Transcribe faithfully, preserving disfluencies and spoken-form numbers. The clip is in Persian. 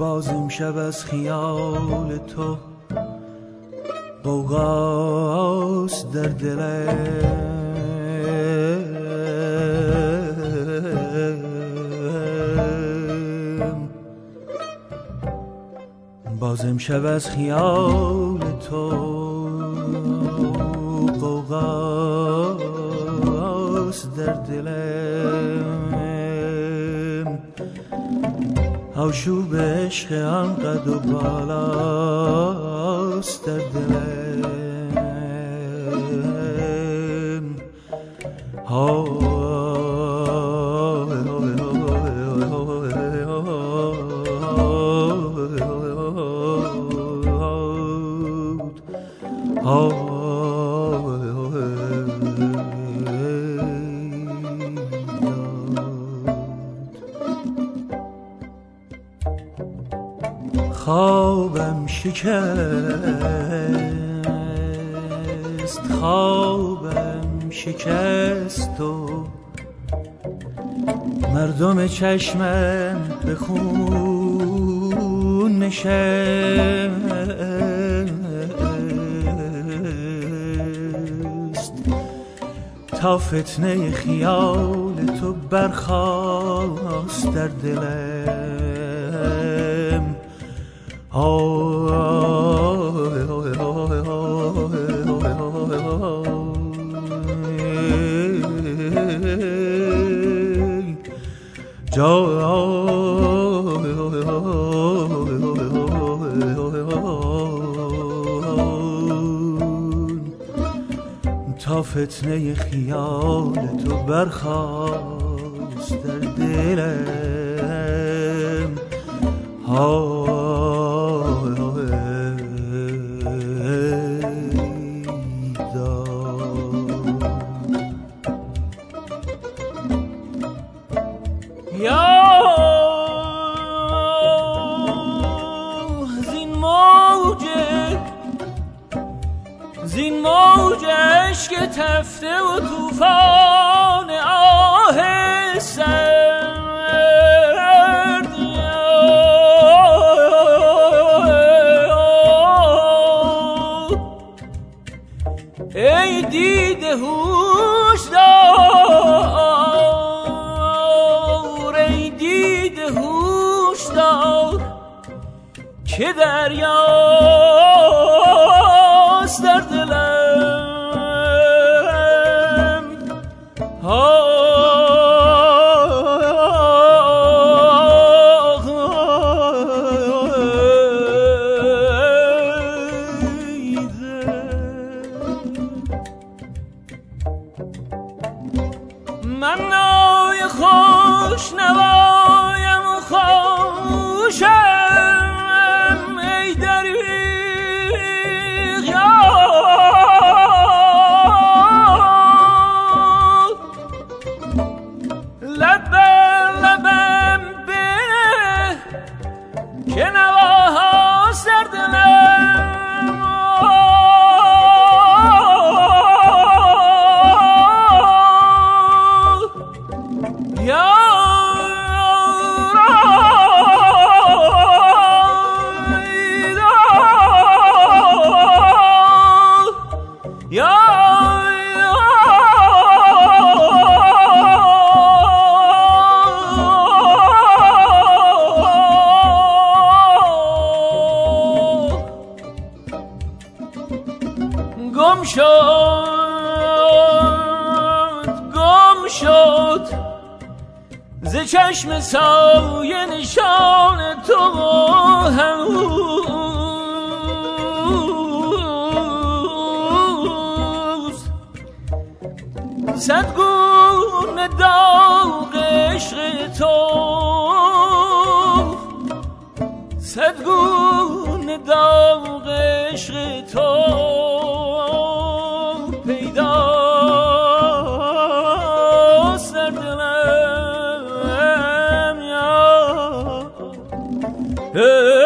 باز امشب از خیال تو غوغاست در دلم، باز امشب از خیال تو غوغاست در دلم، آشوب عشق آن قد و بالاست در دلم. خوابم شکست، خوابم شکست و مردم چشمم به خون نشست، تا فتنه خیال تو برخاست در دلم. تا فتنه خیال تو برخاست در دلم. زین موج عشق تفته و توفان آه سرد، ای دیده هوشدار، ای دیده هوشدار که دریاست در دلم. من نای خوش نوایم و خوشم، ای دریغ یار، لب بر لبم بنه که نواهاست در دلم. گم شد گم شد ز چشم سایه نشان تو هنوز، صد گونه داغ عشق تو، صد گونه داغ عشق تو پیداست در دلم. یا